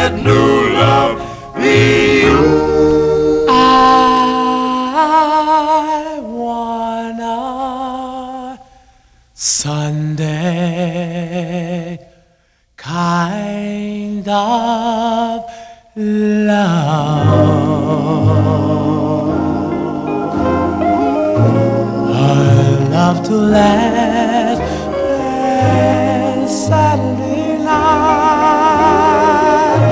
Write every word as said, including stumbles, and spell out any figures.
that new love be you. I wanna Sunday kind of love. I love to laugh